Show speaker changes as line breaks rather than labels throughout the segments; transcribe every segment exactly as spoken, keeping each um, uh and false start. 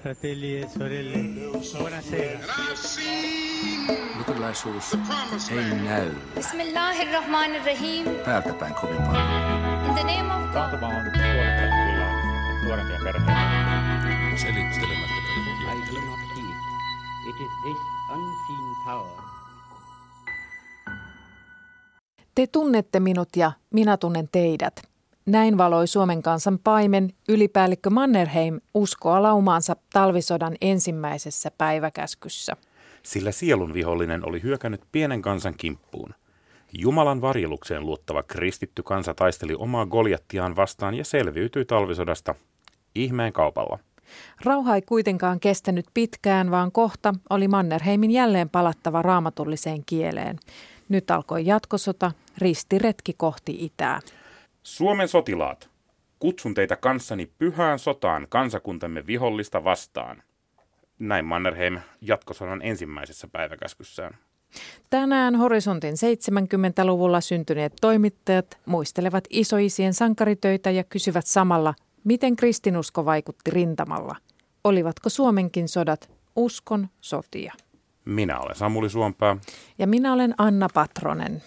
Fratelli e sorelle, buonasera.
Luterilaisuus ei näy
Bismillahirrahmanirrahim.
täältä päin kovin paljon.
In the name of
Taantuma on tuonut kyllä nuorempia perheitä.
Selittelemättä
I do not heed. It is this unseen power.
Te tunnette minut ja minä tunnen teidät. Näin valoi Suomen kansan paimen ylipäällikkö Mannerheim uskoa laumaansa talvisodan ensimmäisessä päiväkäskyssä.
Sillä sielun vihollinen oli hyökännyt pienen kansan kimppuun. Jumalan varjelukseen luottava kristitty kansa taisteli omaa Goljattiaan vastaan ja selviytyi talvisodasta ihmeen kaupalla.
Rauha ei kuitenkaan kestänyt pitkään, vaan kohta oli Mannerheimin jälleen palattava raamatulliseen kieleen. Nyt alkoi jatkosota, ristiretki kohti itää.
Suomen sotilaat, kutsun teitä kanssani pyhään sotaan kansakuntamme vihollista vastaan. Näin Mannerheim jatkosodan ensimmäisessä päiväkäskyssään.
Tänään Horisontin seitsemänkymmentäluvulla syntyneet toimittajat muistelevat isoisien sankaritöitä ja kysyvät samalla, miten kristinusko vaikutti rintamalla. Olivatko Suomenkin sodat uskon sotia?
Minä olen Samuli Suompää.
Ja minä olen Anna Patronen.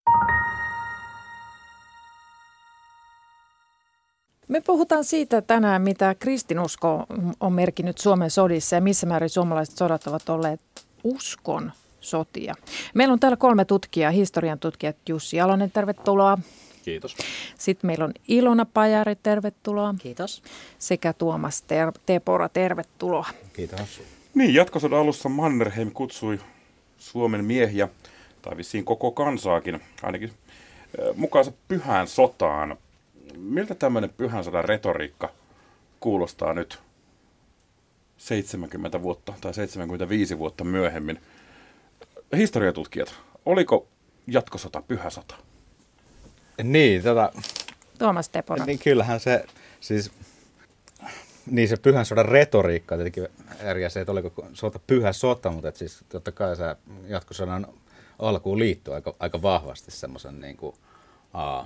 Me puhutaan siitä tänään, mitä kristinusko on merkinnyt Suomen sodissa ja missä määrin suomalaiset sodat ovat olleet uskon sotia. Meillä on täällä kolme tutkijaa, historian tutkijat Jussi Jalonen, tervetuloa.
Kiitos.
Sitten meillä on Ilona Pajari, tervetuloa.
Kiitos.
Sekä Tuomas Ter- Tepora, tervetuloa.
Kiitos.
Niin, jatkosodan alussa Mannerheim kutsui Suomen miehiä, tai vissiin koko kansaakin, ainakin mukaansa pyhään sotaan. Miltä tämmöinen pyhän sodan retoriikka kuulostaa nyt seitsemänkymmentä vuotta tai seitsemänkymmentäviisi vuotta myöhemmin? Historiatutkijat, oliko jatkosota pyhä sota?
Niin, tota,
Tuomas Tepora.
Niin kyllähän se, siis, niin se pyhän sodan retoriikka on tietenkin eri asia, että oliko sota pyhä sota, mutta siis totta kai se jatkosodan alkuun liittyy aika, aika vahvasti semmoisen niin kuin, aa,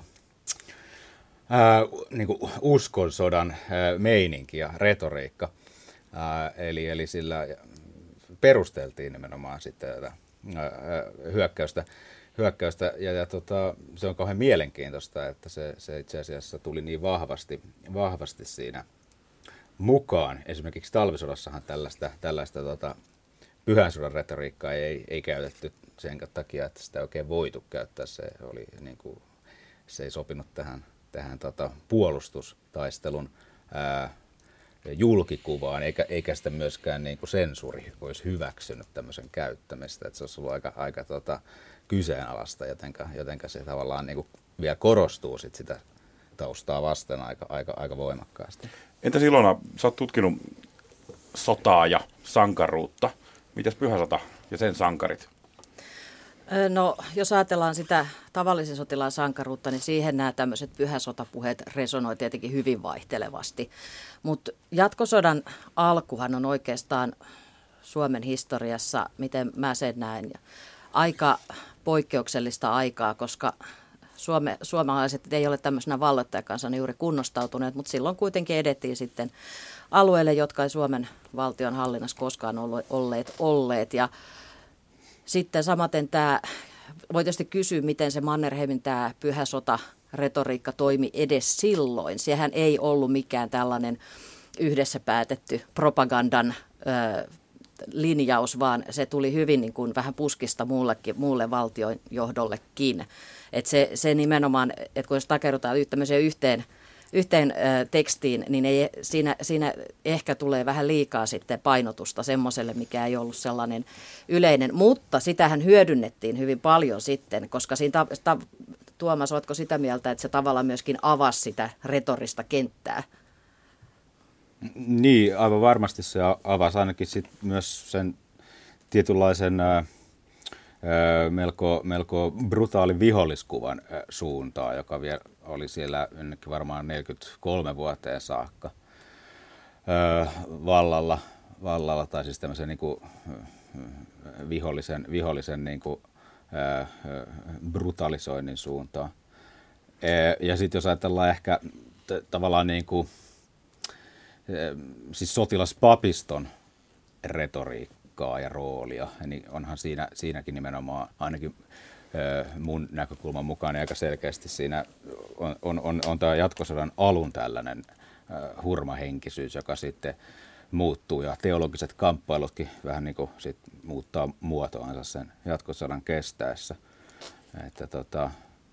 ää, niin kuin uskonsodan ää, meininki ja retoriikka. Ää, eli, eli sillä perusteltiin nimenomaan sitten tätä ää, hyökkäystä. hyökkäystä ja, ja tota, se on kauhean mielenkiintoista, että se, se itse asiassa tuli niin vahvasti, vahvasti siinä mukaan. Esimerkiksi talvisodassahan tällaista, tällaista tota, pyhän sodan retoriikkaa ei, ei käytetty sen takia, että sitä ei oikein voitu käyttää. Se, oli, niin kuin, se ei sopinut tähän, tähän tota, puolustustaistelun ää, julkikuvaan, eikä, eikä sitä myöskään niin kuin sensuuri olisi hyväksynyt tämmöisen käyttämistä. Että se olisi ollut aika, aika tota, kyseenalaista, jotenka, jotenka se tavallaan niin kuin vielä korostuu sit sitä taustaa vasten aika, aika, aika voimakkaasti.
Entäs Ilona, sä oot tutkinut sotaa ja sankaruutta. Mitäs pyhä sota ja sen sankarit?
No, jos ajatellaan sitä tavallisen sotilaan sankaruutta, niin siihen nämä tämmöiset pyhäsotapuheet resonoi tietenkin hyvin vaihtelevasti. Mutta jatkosodan alkuhan on oikeastaan Suomen historiassa, miten mä sen näen, aika poikkeuksellista aikaa, koska Suome, suomalaiset ei ole tämmöisenä valloittajakansana juuri kunnostautuneet, mutta silloin kuitenkin edettiin sitten alueille, jotka ei Suomen valtion hallinnassa koskaan olleet olleet. Ja sitten samaten tämä, voi tietysti kysyä, miten se Mannerheimin tämä pyhä sota retoriikka toimi edes silloin. Sehän ei ollut mikään tällainen yhdessä päätetty propagandan ö, linjaus, vaan se tuli hyvin niin kuin vähän puskista muullekin, muulle valtion johdollekin. Et se, se nimenomaan, että kun jos takerrutaan tämmöiseen yhteen, yhteen ö, tekstiin, niin ei, siinä, siinä ehkä tulee vähän liikaa sitten painotusta semmoiselle, mikä ei ollut sellainen yleinen. Mutta sitähän hyödynnettiin hyvin paljon sitten, koska siinä ta, ta, Tuomas, oletko sitä mieltä, että se tavallaan myöskin avasi sitä retorista kenttää?
Niin, aivan varmasti se avasi ainakin sit myös sen tietynlaisen ää, melko, melko brutaalin viholliskuvan ää, suuntaan, joka vielä oli siellä ennenkin varmaan neljäkymmentäkolme vuoteen saakka ää, vallalla, vallalla, tai siis tämmöisen niin kuin, vihollisen, vihollisen niin kuin, ää, brutalisoinnin suuntaan. Ää, ja sitten jos ajatellaan ehkä t- tavallaan niin kuin siis sotilaspapiston retoriikkaa ja roolia, niin onhan siinä, siinäkin nimenomaan ainakin mun näkökulman mukaan aika selkeästi siinä on, on, on, on tämä jatkosodan alun tällainen hurmahenkisyys, joka sitten muuttuu ja teologiset kamppailutkin vähän niin kuin sit muuttaa muotoansa sen jatkosodan kestäessä. Että tota,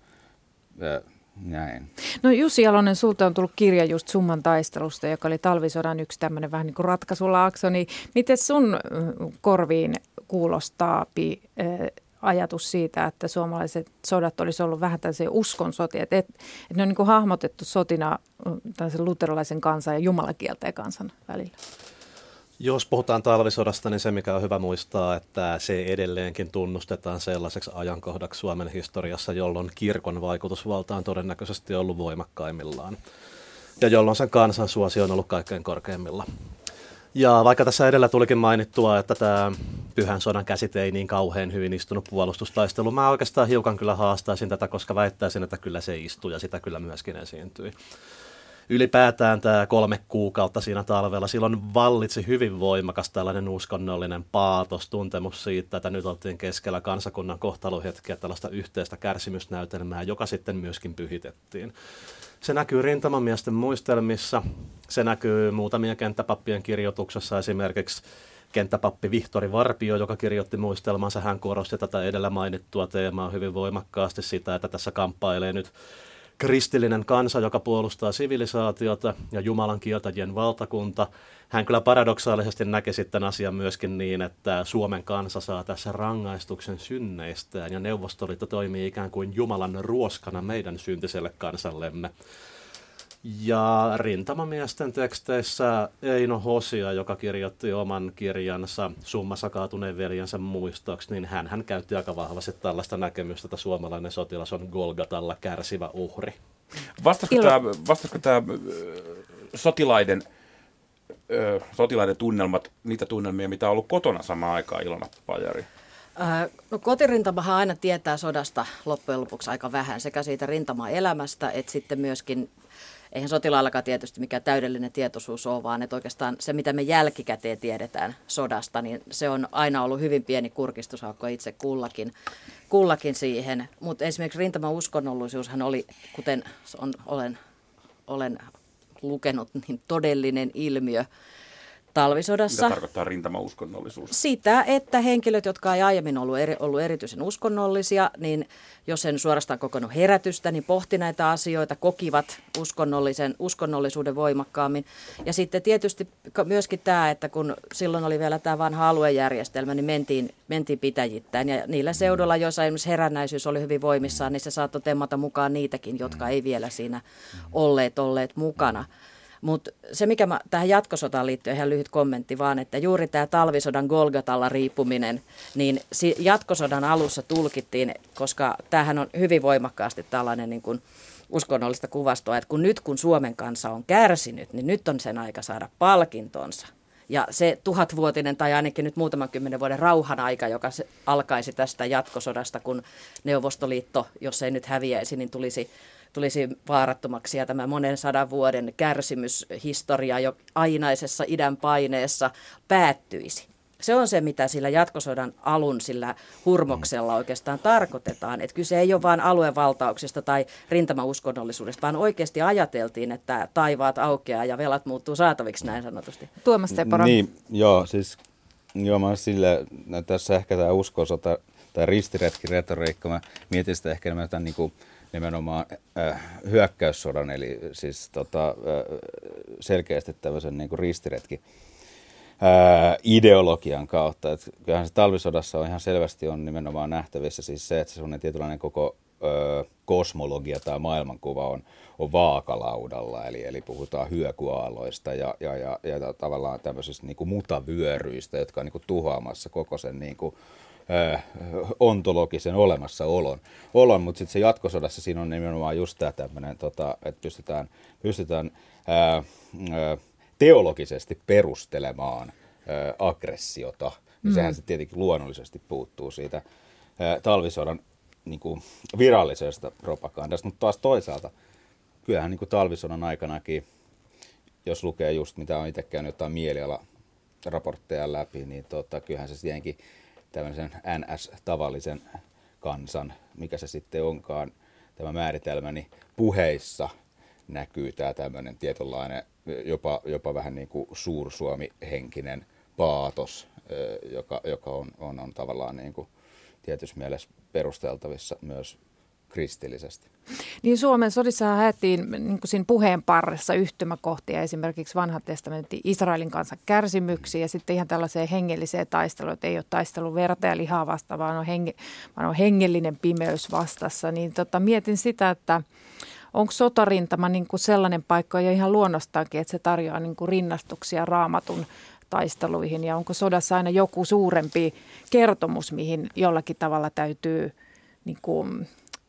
näin.
No Jussi Jalonen, sulta on tullut kirja just Summan taistelusta, joka oli talvisodan yksi tämmöinen vähän niin kuin ratkaisulaakso, niin miten sun korviin kuulostaa ajatus siitä, että suomalaiset sodat olisi ollut vähän tällaisia uskonsotia, että, että ne on niin kuin hahmotettu sotina tällaisen luterilaisen kansan ja jumalakielteen kansan välillä?
Jos puhutaan talvisodasta, niin se mikä on hyvä muistaa, että se edelleenkin tunnustetaan sellaiseksi ajankohdaksi Suomen historiassa, jolloin kirkon vaikutusvalta on todennäköisesti ollut voimakkaimmillaan ja jolloin sen kansan suosio on ollut kaikkein korkeimmilla. Ja vaikka tässä edellä tulikin mainittua, että tämä pyhän sodan käsite ei niin kauhean hyvin istunut puolustustaistelu, mä oikeastaan hiukan kyllä haastaisin tätä, koska väittäisin, että kyllä se istuu ja sitä kyllä myöskin esiintyi. Ylipäätään tämä kolme kuukautta siinä talvella, silloin vallitsi hyvin voimakas tällainen uskonnollinen paatos, tuntemus siitä, että nyt oltiin keskellä kansakunnan kohtalohetkeä, tällaista yhteistä kärsimysnäytelmää, joka sitten myöskin pyhitettiin. Se näkyy rintamamiesten muistelmissa, se näkyy muutamien kenttäpappien kirjoituksessa, esimerkiksi kenttäpappi Vihtori Varpio, joka kirjoitti muistelmansa, hän korosti tätä edellä mainittua teemaa hyvin voimakkaasti sitä, että tässä kamppailee nyt kristillinen kansa, joka puolustaa sivilisaatiota ja Jumalan kieltäjien valtakunta. Hän kyllä paradoksaalisesti näki sitten asian myöskin niin, että Suomen kansa saa tässä rangaistuksen synneistään ja Neuvostoliitto toimii ikään kuin Jumalan ruoskana meidän syntiselle kansallemme. Ja rintamamiesten teksteissä Eino Hosia, joka kirjoitti oman kirjansa Summassa kaatuneen veljensä muistoksi, niin hän, hän käytti aika vahvasti tällaista näkemystä, että suomalainen sotilas on Golgatalla kärsivä uhri.
Vastasiko tämä, vastasiko tämä sotilaiden, sotilaiden tunnelmat, niitä tunnelmia, mitä on ollut kotona samaan aikaan, Ilona Pajari?
No, kotirintamahan aina tietää sodasta loppujen lopuksi aika vähän, sekä siitä rintamaelämästä että sitten myöskin, eihän sotilaallakaan tietysti mikä täydellinen tietoisuus ole, vaan että oikeastaan se, mitä me jälkikäteen tiedetään sodasta, niin se on aina ollut hyvin pieni kurkistusaukko itse kullakin, kullakin siihen. Mutta esimerkiksi rintaman uskonnollisuushan oli, kuten on, olen, olen lukenut, niin todellinen ilmiö talvisodassa.
Mitä tarkoittaa rintamauskonnollisuus?
Sitä, että henkilöt, jotka ei aiemmin ollut, eri, ollut erityisen uskonnollisia, niin jos en suorastaan kokonut herätystä, niin pohti näitä asioita, kokivat uskonnollisen, uskonnollisuuden voimakkaammin. Ja sitten tietysti myöskin tämä, että kun silloin oli vielä tämä vanha aluejärjestelmä, niin mentiin, mentiin pitäjittäin. Ja niillä seuduilla, joissa esimerkiksi herännäisyys oli hyvin voimissaan, niin se saattoi temmata mukaan niitäkin, jotka ei vielä siinä olleet, olleet mukana. Mutta se, mikä mä, tähän jatkosotaan liittyy, ihan lyhyt kommentti vaan, että juuri tämä talvisodan Golgatalla riippuminen, niin jatkosodan alussa tulkittiin, koska tämähän on hyvin voimakkaasti tällainen niin kuin uskonnollista kuvastoa, että kun nyt kun Suomen kansa on kärsinyt, niin nyt on sen aika saada palkintonsa. Ja se tuhatvuotinen tai ainakin nyt muutaman kymmenen vuoden rauhan aika, joka se alkaisi tästä jatkosodasta, kun Neuvostoliitto, jos ei nyt häviäisi, niin tulisi tulisi vaarattomaksi ja tämä monen sadan vuoden kärsimyshistoria jo ainaisessa idän paineessa päättyisi. Se on se, mitä sillä jatkosodan alun sillä hurmoksella oikeastaan tarkoitetaan. Että kyse ei ole vain aluevaltauksesta tai rintamauskonnollisuudesta, vaan oikeasti ajateltiin, että taivaat aukeaa ja velat muuttuu saataviksi näin sanotusti.
Tuomas Tepora.
Niin, joo, siis joo, mä sille, tässä ehkä tämä uskonsota tai ristiretki retoriikka, mä mietin sitä ehkä enemmän tämän niin kuin nimenomaan äh, hyökkäyssodan, eli siis tota, äh, selkeästi tämmöisen niin kuin ristiretki äh, ideologian kautta. Et kyllähän se talvisodassa on ihan selvästi on nimenomaan nähtävissä siis se, että se sellainen tietynlainen koko äh, kosmologia tai maailmankuva on, on vaakalaudalla, eli, eli puhutaan hyökyaalloista ja, ja, ja, ja tavallaan tämmöisistä niin kuin mutavyöryistä, jotka on niin kuin tuhoamassa koko sen niin kuin ontologisen olemassaolon, olon, mutta sitten se jatkosodassa siinä on nimenomaan just tämä tämmöinen, tota, että pystytään, pystytään ää, ää, teologisesti perustelemaan ää, aggressiota, niin mm. sehän se tietenkin luonnollisesti puuttuu siitä ää, talvisodan niin kuin virallisesta propagandasta, mutta taas toisaalta kyllähän niin kuin talvisodan aikanakin jos lukee just mitä on itse käynyt jotain mielialaraportteja läpi, niin tota, kyllähän se tietenkin tämmöisen N S-tavallisen kansan, mikä se sitten onkaan, tämä määritelmä, niin puheissa näkyy tämä tämmöinen tietynlainen, jopa, jopa vähän niin kuin suursuomi-henkinen paatos, joka, joka on, on, on tavallaan niin kuin tietyssä mielessä perusteltavissa myös kristillisesti.
Niin Suomen sodissa haettiin niin kuin siinä puheen parressa yhtymäkohtia esimerkiksi vanhan testamentin Israelin kansan kärsimyksiä ja sitten ihan tällaiseen hengelliseen taisteluun, että ei ole taistelu verta ja lihaa vasta, vaan on, henge, vaan on hengellinen pimeys vastassa. Niin tota, mietin sitä, että onko sotarintama niin kuin sellainen paikka ja ihan luonnostaankin, että se tarjoaa niin kuin rinnastuksia Raamatun taisteluihin ja onko sodassa aina joku suurempi kertomus, mihin jollakin tavalla täytyy niin kuin,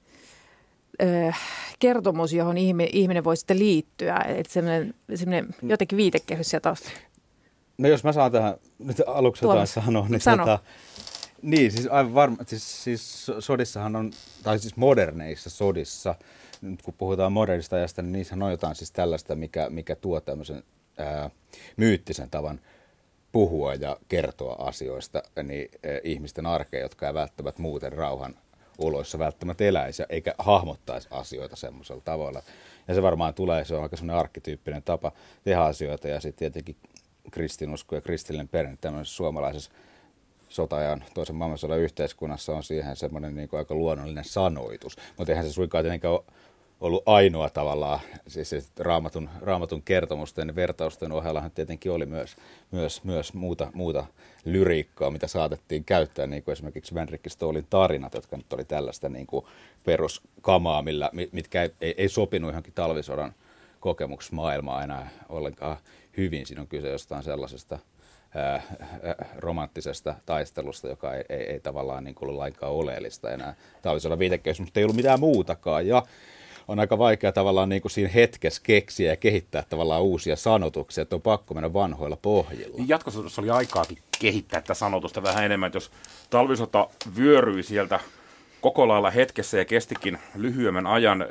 ö, kertomus, johon ihminen, ihminen voi sitten liittyä, että semmoinen, semmoinen jotenkin viitekehys sieltä taustalla.
No jos mä saan tähän nyt aluksi jotain sanoa, niin,
Sano.
tota, niin siis aivan varma, siis, siis sodissahan on, tai siis moderneissa sodissa, nyt kun puhutaan modernista ajasta, niin niissähän on jotain siis tällaista, mikä, mikä tuo tämmöisen ää, myyttisen tavan puhua ja kertoa asioista niin eh, ihmisten arkeen, jotka ei välttämättä muuten rauhan oloissa välttämättä eläisi eikä hahmottaisi asioita semmoisella tavalla. Ja se varmaan tulee, se on aika semmoinen arkkityyppinen tapa tehdä asioita ja sitten tietenkin kristinusko ja kristillinen perinne tämmöisessä suomalaisessa sota-ajan toisen maailmansodan yhteiskunnassa on siihen semmoinen niin kuin aika luonnollinen sanoitus, mutta eihän se suinkaan tietenkään ole ollut ainoa tavallaan, siis raamatun, raamatun kertomusten ja vertausten ohellahan tietenkin oli myös, myös, myös muuta, muuta lyriikkaa, mitä saatettiin käyttää, niin kuin esimerkiksi Vänrikki Stoolin tarinat, jotka nyt oli tällaista niin kuin peruskamaa, millä, mitkä ei, ei, ei sopinut johonkin talvisodan kokemuksmaailmaa enää ollenkaan hyvin. Siinä on kyse jostain sellaisesta ää, romanttisesta taistelusta, joka ei, ei, ei tavallaan niin kuin ollut lainkaan oleellista enää talvisodan viitekehyksessä, mutta ei ollut mitään muutakaan. Ja on aika vaikea tavallaan niin kuin siinä hetkessä keksiä ja kehittää tavallaan uusia sanotuksia, että on pakko mennä vanhoilla pohjilla.
Jatkosodassa oli aikaakin kehittää tätä sanotusta vähän enemmän, että jos talvisota vyöryi sieltä koko lailla hetkessä ja kestikin lyhyemmän ajan,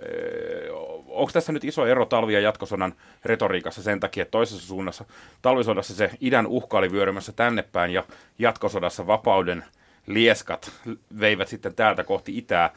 onko tässä nyt iso ero talvi- ja jatkosodan retoriikassa sen takia, että toisessa suunnassa talvisodassa se idän uhka oli vyörymässä tänne päin ja jatkosodassa vapauden lieskat veivät sitten täältä kohti itää.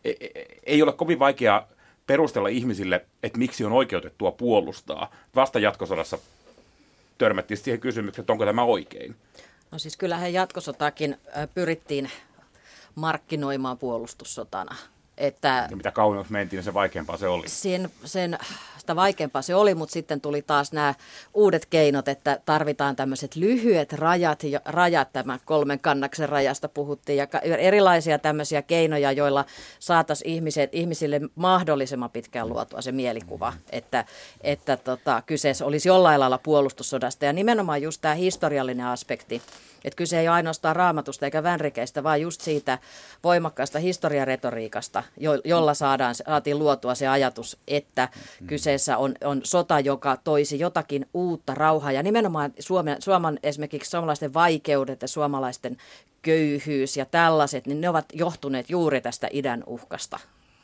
Ei ole kovin vaikeaa perustella ihmisille, että miksi on oikeutettua puolustaa. Vasta jatkosodassa törmättiin siihen kysymykseen, että onko tämä oikein.
No siis kyllähän jatkosotaakin pyrittiin markkinoimaan puolustussotana. Että
ja mitä kauemmaksi mentiin, niin se vaikeampaa se oli.
Sen, sen, sitä vaikeampaa se oli, mutta sitten tuli taas nämä uudet keinot, että tarvitaan tämmöiset lyhyet rajat, rajat tämän kolmen kannaksen rajasta puhuttiin, ja erilaisia tämmöisiä keinoja, joilla saataisiin ihmiset, ihmisille mahdollisimman pitkään luotua se mielikuva, että, että tota, kyseessä olisi jollain lailla puolustussodasta, ja nimenomaan just tämä historiallinen aspekti. Että kyse ei ole ainoastaan Raamatusta eikä Vänrikeistä, vaan just siitä voimakkaasta historiaretoriikasta, jo, jolla saadaan, saatiin luotua se ajatus, että kyseessä on, on sota, joka toisi jotakin uutta rauhaa. Ja nimenomaan Suomen, Suomen, esimerkiksi suomalaisten vaikeudet ja suomalaisten köyhyys ja tällaiset, niin ne ovat johtuneet juuri tästä idän uhkasta.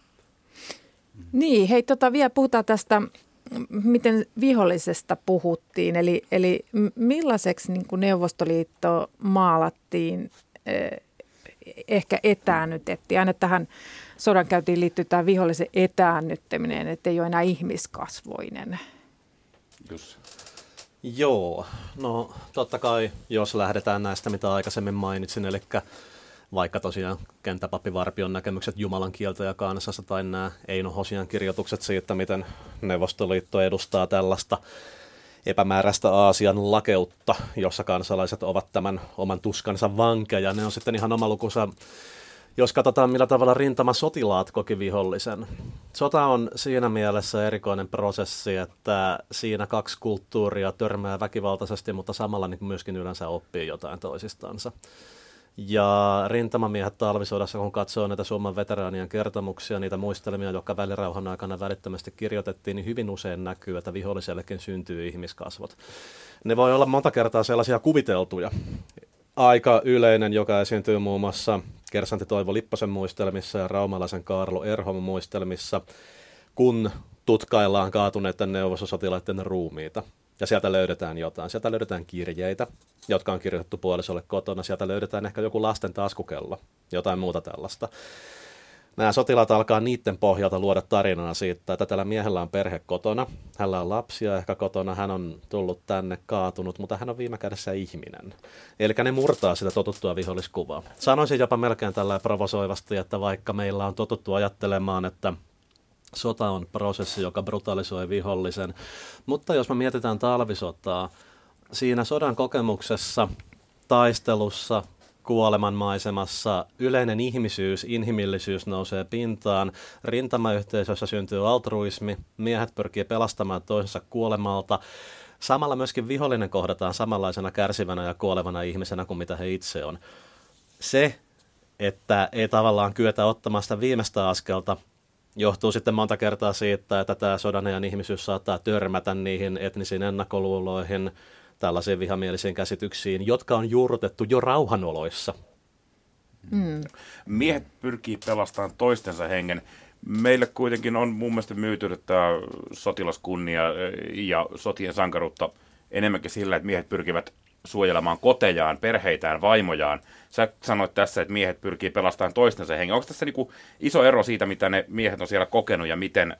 Niin, hei tota, vielä puhutaan tästä, miten vihollisesta puhuttiin, eli, eli millaiseksi niin kuin Neuvostoliitto maalattiin, eh, ehkä etäännytettiin. Aina tähän sodankäyntiin liittyy tämä vihollisen etäännyttäminen, että ei ole enää ihmiskasvoinen.
Just.
Joo, no totta kai, jos lähdetään näistä, mitä aikaisemmin mainitsin, eli vaikka tosiaan kenttäpappi Varpion näkemykset Jumalan kieltä ja kansassa tai nämä Eino Hosian kirjoitukset siitä, miten Neuvostoliitto edustaa tällaista epämääräistä Aasian lakeutta, jossa kansalaiset ovat tämän oman tuskansa vankeja. Ne on sitten ihan oma lukunsa, jos katsotaan millä tavalla rintamasotilaat koki vihollisen. Sota on siinä mielessä erikoinen prosessi, että siinä kaksi kulttuuria törmää väkivaltaisesti, mutta samalla niin myöskin yleensä oppii jotain toisistansa. Ja rintamamiehet talvisodassa, kun katsoo näitä Suomen veteraanien kertomuksia, niitä muistelmia, jotka välirauhan aikana välittömästi kirjoitettiin, niin hyvin usein näkyy, että vihollisellekin syntyy ihmiskasvot. Ne voi olla monta kertaa sellaisia kuviteltuja. Aika yleinen, joka esiintyy muun muassa kersantti Toivo Lipposen muistelmissa ja raumalaisen Kaarlo Erhom muistelmissa, kun tutkaillaan kaatuneiden neuvostosotilaiden ruumiita. ja sieltä löydetään jotain. Sieltä löydetään kirjeitä, jotka on kirjoitettu puolisolle kotona. Sieltä löydetään ehkä joku lasten taskukello, jotain muuta tällaista. Nämä sotilaat alkaa niiden pohjalta luoda tarinaa siitä, että tällä miehellä on perhe kotona, hänellä on lapsia ehkä kotona, hän on tullut tänne, kaatunut, mutta hän on viime kädessä ihminen. Eli ne murtaa sitä totuttua viholliskuvaa. Sanoisin jopa melkein tällä provosoivasti, että vaikka meillä on totuttu ajattelemaan, että sota on prosessi, joka brutalisoi vihollisen, mutta jos me mietitään talvisotaa, siinä sodan kokemuksessa, taistelussa, kuolemanmaisemassa yleinen ihmisyys, inhimillisyys nousee pintaan, rintamayhteisössä syntyy altruismi, miehet pyrkii pelastamaan toisensa kuolemalta, samalla myöskin vihollinen kohdataan samanlaisena kärsivänä ja kuolevana ihmisenä kuin mitä he itse on. Se, että ei tavallaan kyetä ottamaan sitä viimeistä askelta, johtuu sitten monta kertaa siitä, että tämä sodan ajan ihmisyys saattaa törmätä niihin etnisiin ennakkoluuloihin, tällaisiin vihamielisiin käsityksiin, jotka on juurrutettu jo rauhanoloissa.
Mm. Miehet pyrkii pelastamaan toistensa hengen. Meille kuitenkin on mun mielestä myyty tämä sotilaskunnia ja sotien sankaruutta enemmänkin sillä, että miehet pyrkivät suojelemaan kotejaan, perheitään, vaimojaan. Sä sanoit tässä, että miehet pyrkii pelastamaan toistensa hengen. Onko tässä niinku iso ero siitä, mitä ne miehet on siellä kokenut ja miten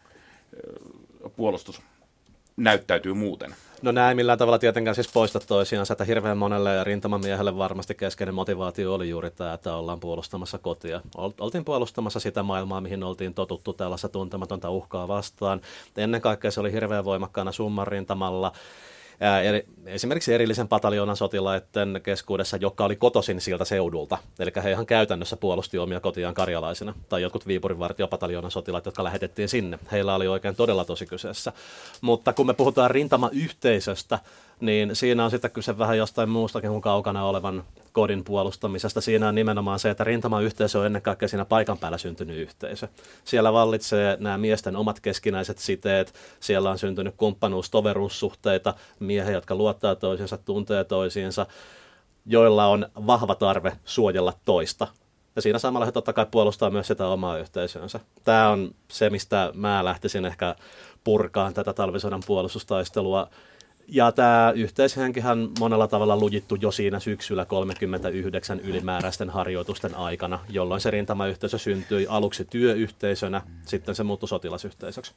puolustus näyttäytyy muuten?
No nämä ei millään tavalla tietenkään siis poista toisiansa, että hirveän monelle rintamamiehelle varmasti keskeinen motivaatio oli juuri tämä, että ollaan puolustamassa kotia. Oltiin puolustamassa sitä maailmaa, mihin oltiin totuttu tällaista tuntematonta uhkaa vastaan. Ennen kaikkea se oli hirveän voimakkaana summan rintamalla. Esimerkiksi erillisen pataljoonan sotilaiden keskuudessa, joka oli kotoisin siltä seudulta. Eli he ihan käytännössä puolusti omia kotiaan karjalaisina. Tai jotkut Viipurin vartiopataljonan sotilaat, jotka lähetettiin sinne. Heillä oli oikein todella tosi kyseessä. Mutta kun me puhutaan rintamayhteisöstä, niin siinä on sitten kyse vähän jostain muustakin kuin kaukana olevan kodin puolustamisesta. Siinä on nimenomaan se, että rintamayhteisö on ennen kaikkea siinä paikan päällä syntynyt yhteisö. Siellä vallitsee nämä miesten omat keskinäiset siteet, siellä on syntynyt kumppanuus, toveruussuhteita, miehiä, jotka luottaa toisiinsa, tuntee toisiinsa, joilla on vahva tarve suojella toista. Ja siinä samalla he totta kai puolustaa myös sitä omaa yhteisönsä. Tämä on se, mistä mä lähtisin ehkä purkaan tätä talvisodan puolustustaistelua. Ja tämä yhteishenkihän monella tavalla lujittu jo siinä syksyllä kolmekymmentäyhdeksän ylimääräisten harjoitusten aikana, jolloin se rintamayhteisö syntyi aluksi työyhteisönä, sitten se muuttui sotilasyhteisöksi.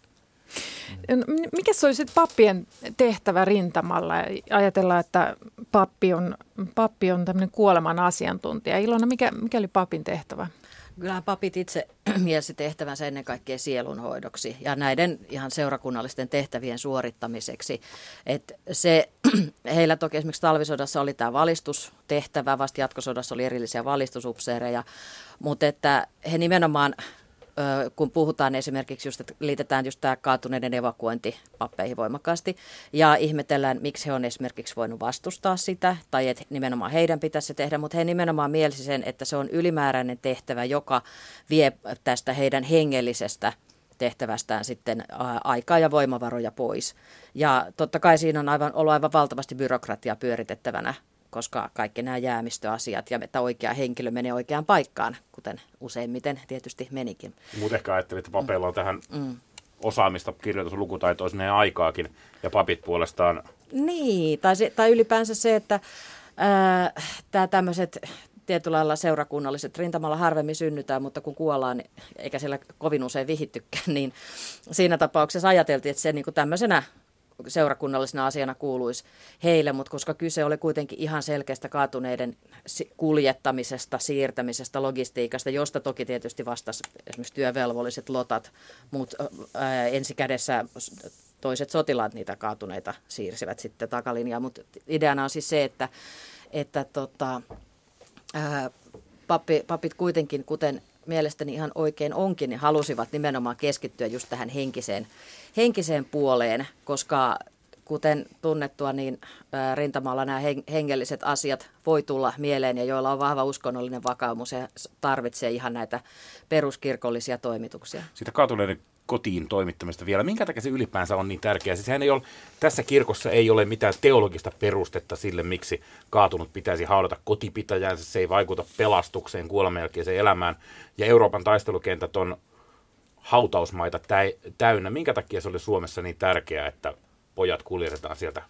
Mikä se olisi pappien tehtävä rintamalla? Ajatellaan, että pappi on, pappi on tämmöinen kuoleman asiantuntija. Ilona, mikä, mikä oli papin tehtävä?
Kyllähän papit itse mielsi tehtävänsä ennen kaikkea sielunhoidoksi ja näiden ihan seurakunnallisten tehtävien suorittamiseksi. Et se, heillä toki esimerkiksi talvisodassa oli tämä valistustehtävä, vasta jatkosodassa oli erillisiä valistusupseereja, mutta että he nimenomaan, kun puhutaan esimerkiksi just, että liitetään just tämä kaatuneiden evakuointi pappeihin voimakkaasti ja ihmetellään, miksi he on esimerkiksi voinut vastustaa sitä tai että nimenomaan heidän pitäisi se tehdä, mutta he nimenomaan mielsi sen, että se on ylimääräinen tehtävä, joka vie tästä heidän hengellisestä tehtävästään sitten aikaa ja voimavaroja pois. Ja totta kai siinä on aivan, ollut aivan valtavasti byrokratiaa pyöritettävänä, koska kaikki nämä jäämistöasiat ja että oikea henkilö menee oikeaan paikkaan, kuten useimmiten tietysti menikin.
Mutta ehkä ajattelin, että papeilla on tähän mm. osaamista, kirjoitus- ja lukutaitoa sinne aikaakin, ja papit puolestaan...
Niin, tai, se, tai ylipäänsä se, että tämä tämmöiset tietyllä lailla seurakunnalliset rintamalla harvemmin synnytään, mutta kun kuollaan, eikä siellä kovin usein vihittykään, niin siinä tapauksessa ajateltiin, että se niin kuin tämmöisenä seurakunnallisena asiana kuuluisi heille, mutta koska kyse oli kuitenkin ihan selkeästä kaatuneiden kuljettamisesta, siirtämisestä, logistiikasta, josta toki tietysti vastasi esimerkiksi työvelvolliset lotat, mutta ää, ensikädessä toiset sotilaat niitä kaatuneita siirsivät sitten takalinjaan, mutta ideana on siis se, että, että tota, ää, papi, papit kuitenkin, kuten mielestäni ihan oikein onkin, niin halusivat nimenomaan keskittyä just tähän henkiseen, henkiseen puoleen, koska kuten tunnettua, niin rintamalla nämä hengelliset asiat voi tulla mieleen ja joilla on vahva uskonnollinen vakaumus ja tarvitsee ihan näitä peruskirkollisia toimituksia.
Sitä kaatuneiden kotiin toimittamista vielä. Minkä takia se ylipäänsä on niin tärkeää? Siis ei ole, tässä kirkossa ei ole mitään teologista perustetta sille, miksi kaatunut pitäisi haudata kotipitäjäänsä. Se ei vaikuta pelastukseen, kuoleman jälkeiseen elämään. Ja Euroopan taistelukentät on hautausmaita täynnä. Minkä takia se oli Suomessa niin tärkeää, että pojat kuljetetaan sieltä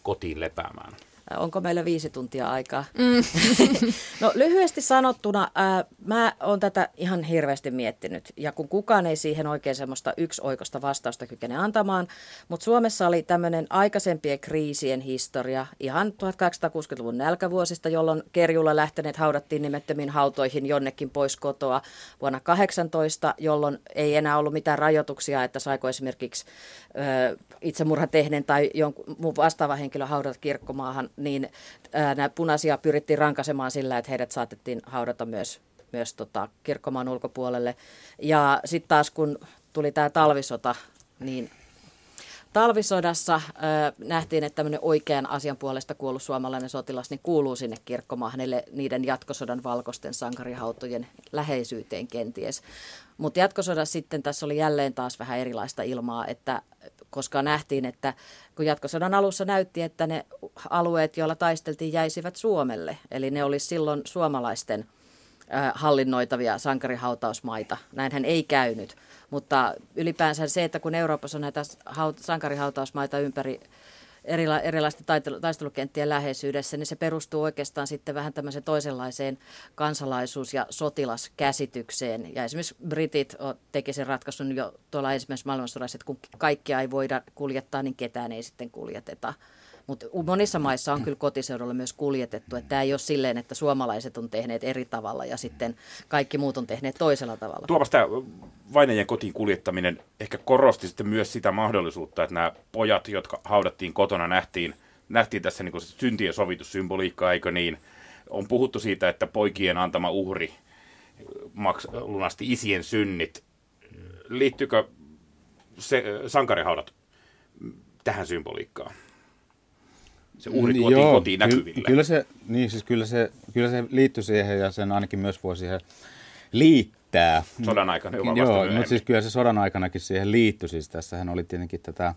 kotiin lepäämään?
Onko meillä viisi tuntia aikaa? Mm. No lyhyesti sanottuna, ää, mä oon tätä ihan hirveästi miettinyt. Ja kun kukaan ei siihen oikein semmoista yksioikoista vastausta kykene antamaan, mutta Suomessa oli tämmöinen aikaisempien kriisien historia ihan tuhatkahdeksansataakuusikymmentäluvun nälkävuosista, jolloin kerjulla lähteneet haudattiin nimettömiin hautoihin jonnekin pois kotoa. Vuonna kahdeksantoista, jolloin ei enää ollut mitään rajoituksia, että saiko esimerkiksi ö, itsemurha tehneen tai jonkun muun vastaava henkilö haudata kirkkomaahan, niin ää, nämä punaisia pyrittiin rankaisemaan sillä, että heidät saatettiin haudata myös, myös tota, kirkkomaan ulkopuolelle. Ja sitten taas kun tuli tämä talvisota, niin talvisodassa ää, nähtiin, että tämmöinen oikean asian puolesta kuollut suomalainen sotilas niin kuuluu sinne kirkkomaahan niiden jatkosodan valkoisten sankarihautojen läheisyyteen kenties. Mutta jatkosodassa sitten tässä oli jälleen taas vähän erilaista ilmaa, että koska nähtiin, että kun jatkosodan alussa näytti, että ne alueet, joilla taisteltiin, jäisivät Suomelle. Eli ne olisi silloin suomalaisten äh, hallinnoitavia sankarihautausmaita. Näinhän ei käynyt, mutta ylipäänsä se, että kun Euroopassa on näitä haut- sankarihautausmaita ympäri erila- erilaisten taitelu- taistelukenttien läheisyydessä, niin se perustuu oikeastaan sitten vähän tämmöiseen toisenlaiseen kansalaisuus- ja sotilaskäsitykseen. Ja esimerkiksi britit teki sen ratkaisun jo tuolla ensimmäisessä maailmansodassa, että kun kaikkia ei voida kuljettaa, niin ketään ei sitten kuljeteta. Mutta monissa maissa on kyllä kotiseudulla myös kuljetettu, että tämä ei ole silleen, että suomalaiset on tehneet eri tavalla ja sitten kaikki muut on tehneet toisella tavalla.
Tuomas, tämä vainajien kotiin kuljettaminen ehkä korosti sitten myös sitä mahdollisuutta, että nämä pojat, jotka haudattiin kotona, nähtiin, nähtiin tässä niin kuin syntien sovitussymboliikkaa, eikö niin? On puhuttu siitä, että poikien antama uhri maks, lunasti isien synnit. Liittyykö se sankarihaudat tähän symboliikkaan? Se uhri tuotiin Joo, kotiin näkyville.
Ky- kyllä, se, niin, siis kyllä, se, kyllä se liittyy siihen ja sen ainakin myös voi siihen liittää.
Sodan aikana
Joo, Joo mutta siis kyllä se sodan aikanakin siihen liittyi. Siis tässähän oli tietenkin tätä,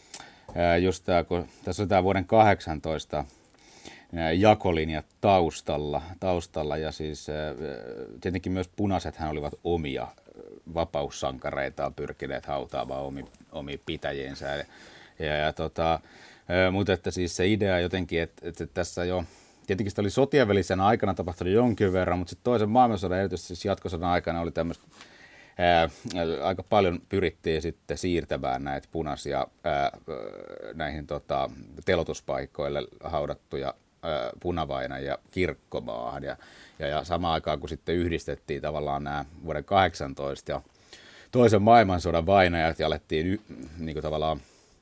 just tämä, kun tässä oli tämä vuoden kahdeksantoista jakolinjat taustalla, taustalla ja siis tietenkin myös punaisethan olivat omia vapaussankareitaan pyrkineet hautaamaan omi, omi pitäjiensä ja, ja, ja tota, mutta että siis se idea jotenkin, että, että tässä jo, tietenkin sitä oli sotien välisen aikana tapahtunut jonkin verran, mutta sitten toisen maailmansodan, erityisesti siis jatkosodan aikana oli tämmöistä, ää, aika paljon pyrittiin sitten siirtämään näitä punaisia ää, näihin tota, telotuspaikoille haudattuja ää, punavainajia kirkkomaahan ja, ja, ja samaan aikaan kun sitten yhdistettiin tavallaan nämä vuoden kahdeksantoista ja toisen maailmansodan vainajat ja alettiin y, niin kuin tavallaan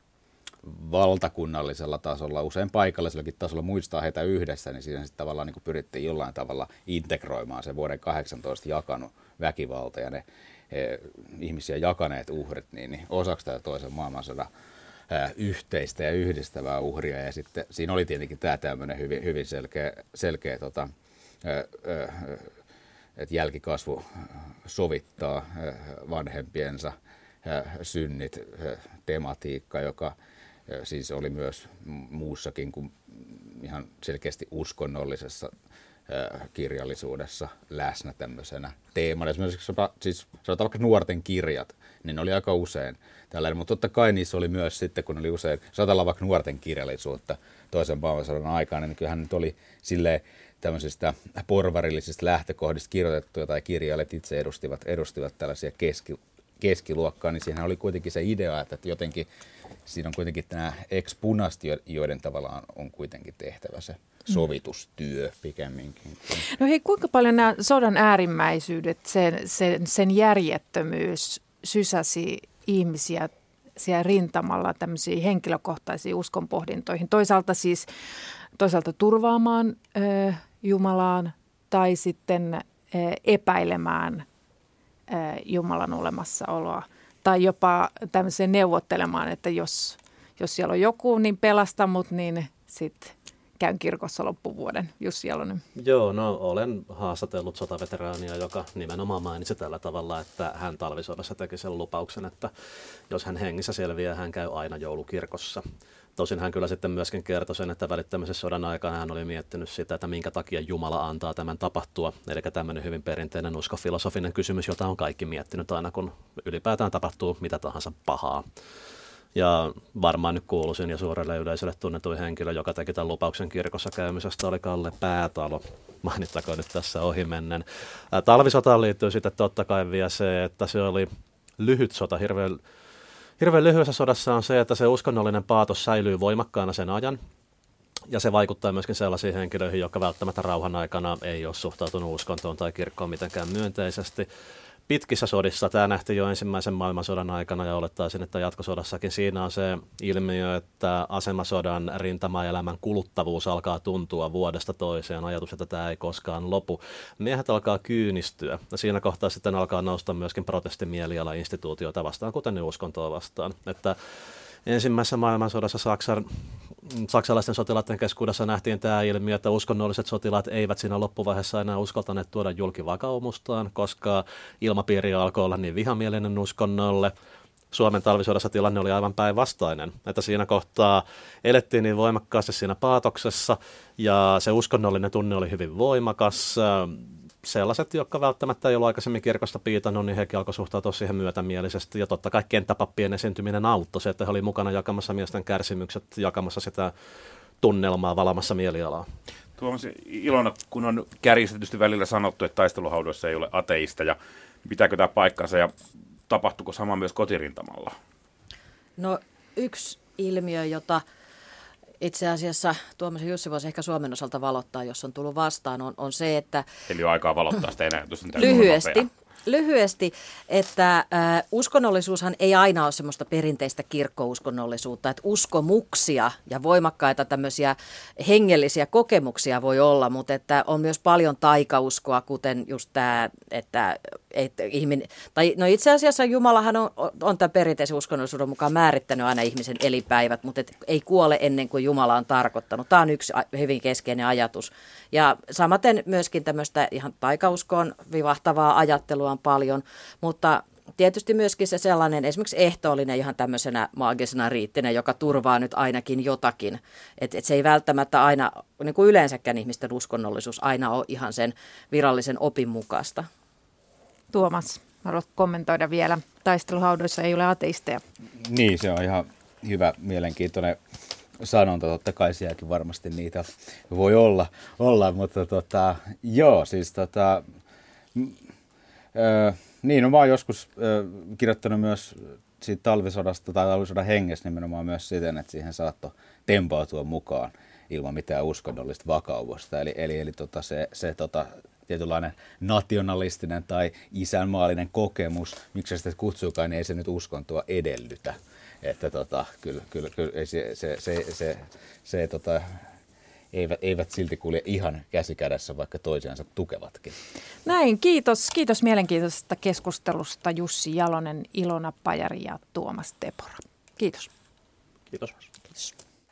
valtakunnallisella tasolla, usein paikallisellakin tasolla muistaa heitä yhdessä, niin siinä sitten tavallaan niin pyrittiin jollain tavalla integroimaan se vuoden kahdeksantoista jakanut väkivalta ja ne he, ihmisiä jakaneet uhrit niin, niin osaksi tätä toisen maailmansodan ää, yhteistä ja yhdistävää uhria. Ja sitten siinä oli tietenkin tämä tämmöinen hyvin, hyvin selkeä, selkeä tota, ää, ää, että jälkikasvu sovittaa ää, vanhempiensa ää, synnit, ää, tematiikka, joka siis oli myös muussakin kuin ihan selkeästi uskonnollisessa äh, kirjallisuudessa läsnä tämmöisenä teemana. Esimerkiksi siis, sanotaan vaikka nuorten kirjat, niin ne oli aika usein tällainen, mutta totta kai niissä oli myös sitten, kun oli usein, sanotaan vaikka nuorten kirjallisuutta toisen maailmansodan aikana, niin kyllähän nyt oli silleen tämmöisistä porvarillisista lähtökohdista kirjoitettuja tai kirjailijat itse edustivat, edustivat tällaisia keski, keskiluokkaa, niin siihen oli kuitenkin se idea, että jotenkin siinä on kuitenkin nämä ex-punast, joiden tavallaan on kuitenkin tehtävä se sovitustyö pikemminkin.
No hei, kuinka paljon nämä sodan äärimmäisyydet, sen, sen, sen järjettömyys sysäsi ihmisiä siellä rintamalla tämmöisiin henkilökohtaisiin uskonpohdintoihin? Toisaalta siis toisaalta turvaamaan ö, Jumalaan tai sitten ö, epäilemään ö, Jumalan olemassaoloa. Tai jopa tämmöiseen neuvottelemaan, että jos, jos siellä on joku, niin pelasta mut, niin sitten käyn kirkossa loppuvuoden. Jussi Jalonen.
Joo, no olen haastatellut sotaveteraania, joka nimenomaan mainitsi tällä tavalla, että hän talvisodassa teki sen lupauksen, että jos hän hengissä selviää, hän käy aina joulukirkossa. Tosin hän kyllä sitten myöskin kertoi sen, että välittämisessä sodan aikana hän oli miettinyt sitä, että minkä takia Jumala antaa tämän tapahtua. Eli tämmöinen hyvin perinteinen uskofilosofinen kysymys, jota on kaikki miettinyt aina, kun ylipäätään tapahtuu mitä tahansa pahaa. Ja varmaan nyt kuuluisin ja suurelle yleisölle tunnetuin henkilö, joka teki tämän lupauksen kirkossa käymisestä, oli Kalle Päätalo. Mainittakoon nyt tässä ohimennen. Talvisotaan liittyy sitten totta kai vielä se, että se oli lyhyt sota. Hirveän, hirveän lyhyessä sodassa on se, että se uskonnollinen paatos säilyy voimakkaana sen ajan. Ja se vaikuttaa myöskin sellaisiin henkilöihin, jotka välttämättä rauhan aikana ei ole suhtautunut uskontoon tai kirkkoon mitenkään myönteisesti. Pitkissä sodissa tämä nähtiin jo ensimmäisen maailmansodan aikana ja olettaisin, että jatkosodassakin siinä on se ilmiö, että asemasodan rintamaelämän kuluttavuus alkaa tuntua vuodesta toiseen. Ajatus, että tämä ei koskaan lopu. Miehet alkaa kyynistyä ja siinä kohtaa sitten alkaa nousta myöskin protestimieliala instituutioita vastaan, kuten uskontoa vastaan. Että ensimmäisessä maailmansodassa Saksan, saksalaisten sotilaiden keskuudessa nähtiin tämä ilmiö, että uskonnolliset sotilaat eivät siinä loppuvaiheessa enää uskaltaneet tuoda julkivakaumustaan, koska ilmapiiri alkoi olla niin vihamielinen uskonnolle. Suomen talvisodassa tilanne oli aivan päinvastainen, että siinä kohtaa elettiin niin voimakkaasti siinä paatoksessa ja se uskonnollinen tunne oli hyvin voimakas. Sellaiset, jotka välttämättä ei ollut aikaisemmin kirkosta piitannut, niin hekin alkoi suhtautua siihen myötämielisesti. Ja totta kai kenttäpappien esiintyminen auttoi se, että he olivat mukana jakamassa miesten kärsimykset, jakamassa sitä tunnelmaa, valamassa mielialaa.
Tuomas Ilona, kun on kärjistetysti välillä sanottu, että taisteluhaudoissa ei ole ateisteja, pitääkö tämä paikkansa ja tapahtuuko sama myös kotirintamalla?
No yksi ilmiö, jota itse asiassa Tuomas Jussi voisi ehkä Suomen osalta valottaa, jos on tullut vastaan, on, on se, että
Eli on aikaa valottaa sitä enää, jos on
lyhyesti, lyhyesti, että äh, uskonnollisuushan ei aina ole semmoista perinteistä kirkkouskonnollisuutta, että uskomuksia ja voimakkaita tämmöisiä hengellisiä kokemuksia voi olla, mutta että on myös paljon taikauskoa, kuten just tämä, että, että ihminen, tai no itse asiassa Jumalahan on, on tämän perinteisen uskonnollisuuden mukaan määrittänyt aina ihmisen elinpäivät, mutta et ei kuole ennen kuin Jumala on tarkoittanut. Tämä on yksi hyvin keskeinen ajatus. Ja samaten myöskin tämmöistä ihan taikauskoon vivahtavaa ajattelua on paljon, mutta tietysti myöskin se sellainen esimerkiksi ehtoollinen ihan tämmöisenä maagisena riittinä, joka turvaa nyt ainakin jotakin. Että et se ei välttämättä aina, niin kuin yleensäkään ihmisten uskonnollisuus, aina ole ihan sen virallisen opin mukaista.
Tuomas, haluatko kommentoida vielä? Taisteluhaudoissa ei ole ateisteja.
Niin, se on ihan hyvä, mielenkiintoinen sanonta. Totta kai sielläkin varmasti niitä voi olla, olla mutta tota, joo, siis tota, m, ö, niin, no mä oon joskus ö, kirjoittanut myös siitä talvisodasta tai talvisodan hengestä nimenomaan myös siten, että siihen saattoi tempautua mukaan ilman mitään uskonnollista vakaumusta. Eli, eli, eli tota, se, se tota, tietynlainen nationalistinen tai isänmaallinen kokemus, miksi sitä kutsuukaan, niin ei se nyt uskontoa edellytä. Että tota, kyllä, kyllä, kyllä se, se, se, se, se tota, eivät, eivät silti kulje ihan käsikädessä, vaikka toisiansa tukevatkin.
Näin, kiitos. Kiitos mielenkiintoisesta keskustelusta Jussi Jalonen, Ilona Pajari ja Tuomas Tepora. Kiitos.
Kiitos.
Kiitos.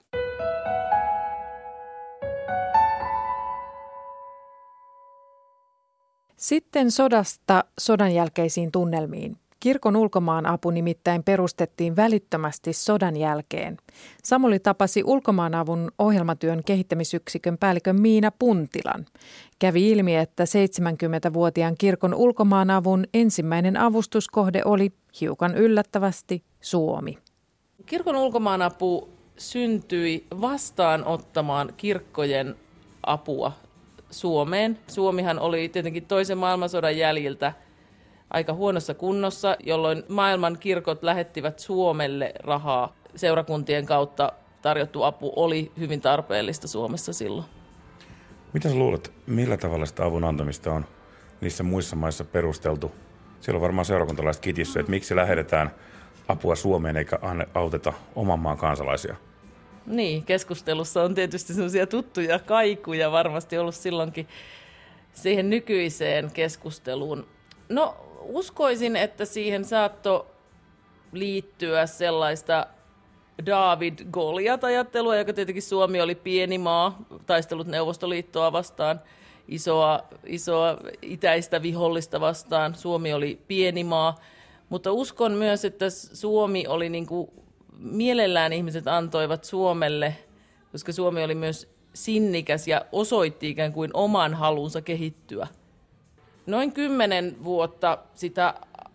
Sitten sodasta sodan jälkeisiin tunnelmiin. Kirkon ulkomaanapu nimittäin perustettiin välittömästi sodan jälkeen. Samuli tapasi ulkomaanavun ohjelmatyön kehittämisyksikön päällikön Miina Puntilan. Kävi ilmi, että seitsemänkymmentävuotiaan kirkon ulkomaanavun ensimmäinen avustuskohde oli hiukan yllättävästi Suomi.
Kirkon ulkomaanapu syntyi vastaanottamaan kirkkojen apua Suomeen. Suomihan oli tietenkin toisen maailmansodan jäljiltä aika huonossa kunnossa, jolloin maailman kirkot lähettivät Suomelle rahaa. Seurakuntien kautta tarjottu apu oli hyvin tarpeellista Suomessa silloin.
Mitä sä luulet, millä tavalla sitä avun antamista on niissä muissa maissa perusteltu? Siellä on varmaan seurakuntalaiset kitissy, että miksi lähetetään apua Suomeen eikä auteta oman maan kansalaisia?
Niin, keskustelussa on tietysti sellaisia tuttuja kaikuja varmasti ollut silloinkin siihen nykyiseen keskusteluun. No, uskoisin, että siihen saattoi liittyä sellaista David-Goliat-ajattelua, joka tietenkin Suomi oli pieni maa, taistelut Neuvostoliittoa vastaan, isoa, isoa itäistä vihollista vastaan. Suomi oli pieni maa, mutta uskon myös, että Suomi oli niin kuin mielellään ihmiset antoivat Suomelle, koska Suomi oli myös sinnikäs ja osoitti ikään kuin oman halunsa kehittyä. Noin kymmenen vuotta sitä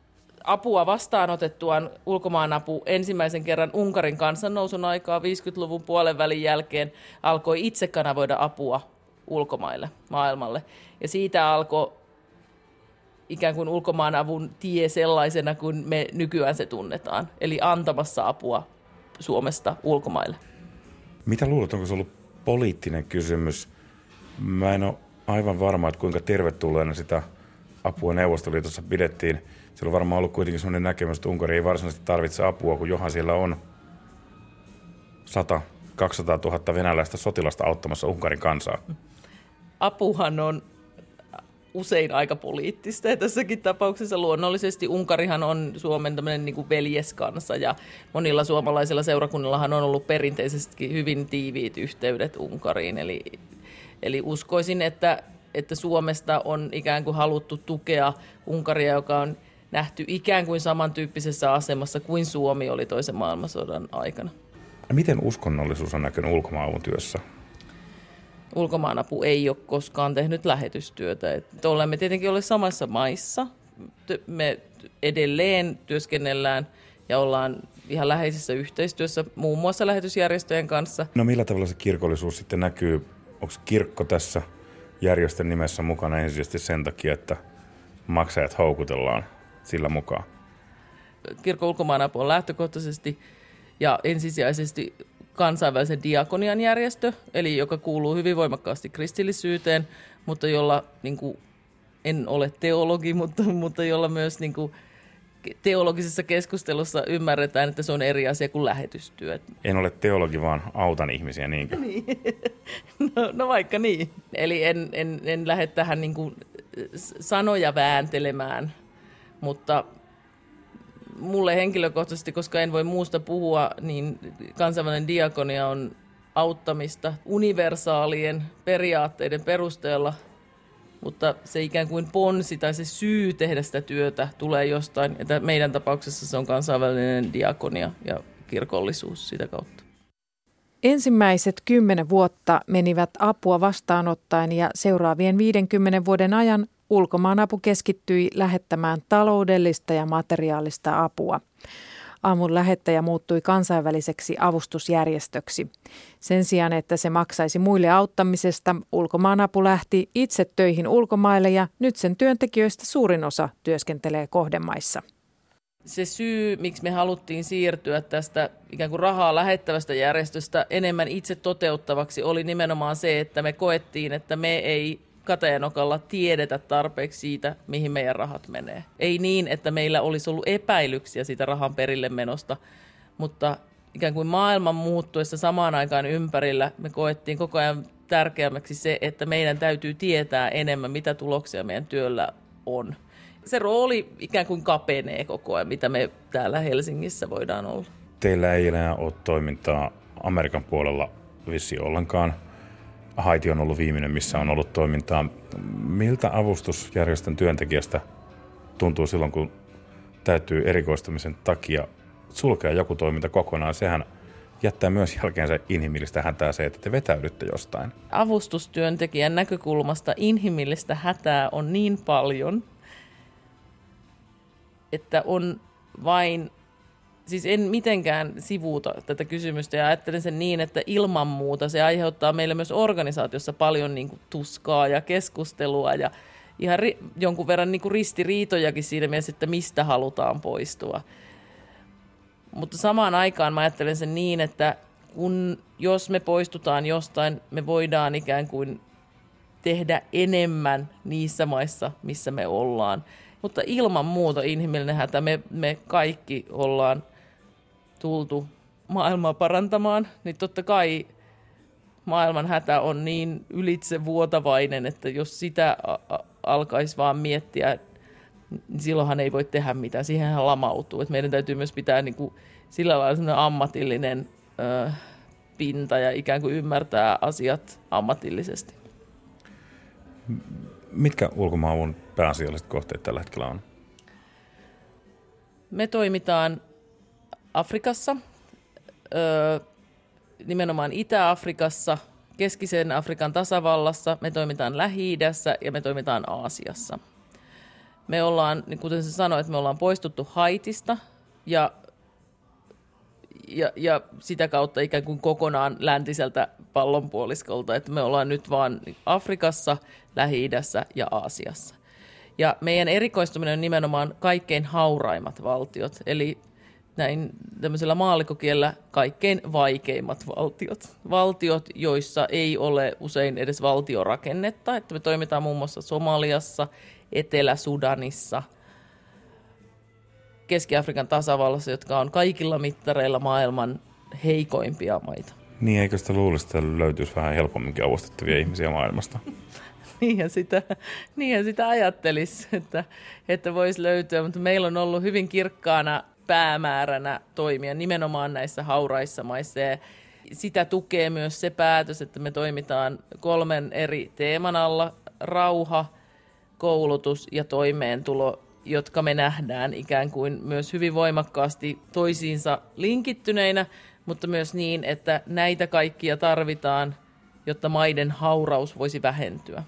apua vastaanotettuaan ulkomaanapu ensimmäisen kerran Unkarin kansannousun aikaa viisikymmentäluvun puolen välin jälkeen alkoi itse kanavoida apua ulkomaille, maailmalle. Ja siitä alkoi ikään kuin ulkomaanavun tie sellaisena kuin me nykyään se tunnetaan. Eli antamassa apua Suomesta ulkomaille.
Mitä luulet, onko se ollut poliittinen kysymys? Mä en ole aivan varma, että kuinka tervetulleena sitä apua Neuvostoliitossa pidettiin. Siellä on varmaan ollut kuitenkin sellainen näkemys, että Unkari ei varsinaisesti tarvitse apua, kun johan siellä on sata kaksisataa tuhatta venäläistä sotilasta auttamassa Unkarin kansaa.
Apuhan on usein aika poliittista ja tässäkin tapauksessa luonnollisesti Unkarihan on Suomen tämmöinen niin kuin veljeskansa ja monilla suomalaisilla seurakunnillahan on ollut perinteisesti hyvin tiiviit yhteydet Unkariin. Eli, eli uskoisin, että, että Suomesta on ikään kuin haluttu tukea Unkaria, joka on nähty ikään kuin samantyyppisessä asemassa kuin Suomi oli toisen maailmansodan aikana.
Miten uskonnollisuus on näkynyt ulkomaanavun työssä?
Ulkomaanapu ei ole koskaan tehnyt lähetystyötä. Että olemme tietenkin olleet samassa maissa. Me edelleen työskennellään ja ollaan ihan läheisessä yhteistyössä muun muassa lähetysjärjestöjen kanssa.
No millä tavalla se kirkollisuus sitten näkyy? Onko kirkko tässä järjestön nimessä mukana ensisijaisesti sen takia, että maksajat houkutellaan sillä mukaan?
Kirkon ulkomaanapu on lähtökohtaisesti ja ensisijaisesti kansainvälisen diakonian järjestö, eli joka kuuluu hyvin voimakkaasti kristillisyyteen, mutta jolla, niin kuin, en ole teologi, mutta, mutta jolla myös niin kuin, teologisessa keskustelussa ymmärretään, että se on eri asia kuin lähetystyö.
En ole teologi, vaan autan ihmisiä, niinkö?
Niin. No, no vaikka niin. Eli en, en, en lähde tähän niin kuin sanoja vääntelemään, mutta mulle henkilökohtaisesti, koska en voi muusta puhua, niin kansainvälinen diakonia on auttamista universaalien periaatteiden perusteella, mutta se ikään kuin ponsi tai se syy tehdä sitä työtä tulee jostain. Että meidän tapauksessa se on kansainvälinen diakonia ja kirkollisuus sitä kautta.
Ensimmäiset kymmenen vuotta menivät apua vastaanottaen ja seuraavien viidenkymmenen vuoden ajan ulkomaanapu keskittyi lähettämään taloudellista ja materiaalista apua. Avun lähettäjä muuttui kansainväliseksi avustusjärjestöksi. Sen sijaan, että se maksaisi muille auttamisesta, ulkomaanapu lähti itse töihin ulkomaille ja nyt sen työntekijöistä suurin osa työskentelee kohdemaissa.
Se syy, miksi me haluttiin siirtyä tästä ikään kuin rahaa lähettävästä järjestöstä enemmän itse toteuttavaksi, oli nimenomaan se, että me koettiin, että me ei katajanokalla tiedetä tarpeeksi siitä, mihin meidän rahat menee. Ei niin, että meillä olisi ollut epäilyksiä siitä rahan perille menosta, mutta ikään kuin maailman muuttuessa samaan aikaan ympärillä me koettiin koko ajan tärkeämmäksi se, että meidän täytyy tietää enemmän, mitä tuloksia meidän työllä on. Se rooli ikään kuin kapenee koko ajan, mitä me täällä Helsingissä voidaan olla.
Teillä ei enää ole toimintaa Amerikan puolella vissiin ollenkaan. Haiti on ollut viimeinen, missä on ollut toimintaa. Miltä avustusjärjestön työntekijästä tuntuu silloin, kun täytyy erikoistumisen takia sulkea joku toiminta kokonaan? Sehän jättää myös jälkeensä inhimillistä hätää se, että te vetäydytte jostain.
Avustustyöntekijän näkökulmasta inhimillistä hätää on niin paljon, että on vain, siis en mitenkään sivuuta tätä kysymystä ja ajattelen sen niin, että ilman muuta se aiheuttaa meille myös organisaatiossa paljon niin kuin tuskaa ja keskustelua ja ihan ri, jonkun verran niin kuin ristiriitojakin siinä mielessä, että mistä halutaan poistua. Mutta samaan aikaan mä ajattelen sen niin, että kun, jos me poistutaan jostain, me voidaan ikään kuin tehdä enemmän niissä maissa, missä me ollaan. Mutta ilman muuta inhimillinen hätä, me, me kaikki ollaan tultu maailmaa parantamaan, niin totta kai maailman hätä on niin ylitsevuotavainen, että jos sitä a- a- alkaisi vaan miettiä, niin silloinhan ei voi tehdä mitään. Siihenhän lamautuu. Et meidän täytyy myös pitää niin kuin sillä lailla sellainen ammatillinen ö, pinta ja ikään kuin ymmärtää asiat ammatillisesti.
Mitkä ulkomaanavun pääasialliset kohteet tällä hetkellä on?
Me toimitaan Afrikassa, ö, nimenomaan Itä-Afrikassa, Keskisen Afrikan tasavallassa, me toimitaan Lähi-idässä ja me toimitaan Aasiassa. Me ollaan, niin kuten sä sanoit, me ollaan poistuttu Haitista ja, ja, ja sitä kautta ikään kuin kokonaan läntiseltä pallonpuoliskolta, että me ollaan nyt vaan Afrikassa, Lähi-idässä ja Aasiassa. Ja meidän erikoistuminen on nimenomaan kaikkein hauraimmat valtiot, eli näin tämmöisellä maallikkokielellä kaikkein vaikeimmat valtiot. Valtiot, joissa ei ole usein edes valtiorakennetta, että me toimitaan muun muassa Somaliassa, Etelä-Sudanissa, Keski-Afrikan tasavallassa, jotka on kaikilla mittareilla maailman heikoimpia maita.
Niin, eikö sitä luulisi, että löytyisi vähän helpomminkin avustettavia ihmisiä maailmasta?
Niinhän sitä, niinhän sitä ajattelisi, että, että voisi löytyä, mutta meillä on ollut hyvin kirkkaana päämääränä toimia nimenomaan näissä hauraissa maissa. Ja sitä tukee myös se päätös, että me toimitaan kolmen eri teeman alla, rauha, koulutus ja toimeentulo, jotka me nähdään ikään kuin myös hyvin voimakkaasti toisiinsa linkittyneinä, mutta myös niin, että näitä kaikkia tarvitaan, jotta maiden hauraus voisi vähentyä.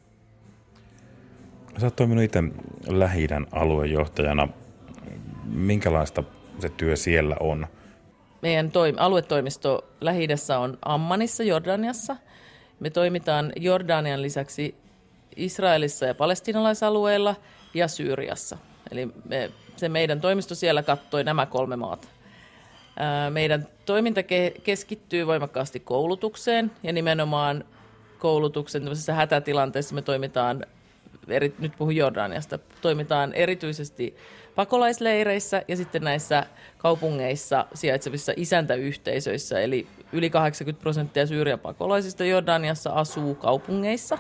Sä oot toiminut itse Lähi-idän aluejohtajana. Minkälaista se työ siellä on?
Meidän toim- aluetoimisto Lähi-idässä on Ammanissa, Jordaniassa. Me toimitaan Jordanian lisäksi Israelissa ja palestiinalaisalueilla ja Syyriassa. Eli me, se meidän toimisto siellä kattoi nämä kolme maata. Ää, meidän toiminta ke- keskittyy voimakkaasti koulutukseen ja nimenomaan koulutuksen tämmöisessä hätätilanteessa me toimitaan, eri, nyt puhun Jordaniasta, toimitaan erityisesti pakolaisleireissä ja sitten näissä kaupungeissa sijaitsevissa isäntäyhteisöissä, eli yli kahdeksankymmentä prosenttia Syyrian pakolaisista Jordaniassa asuu kaupungeissa.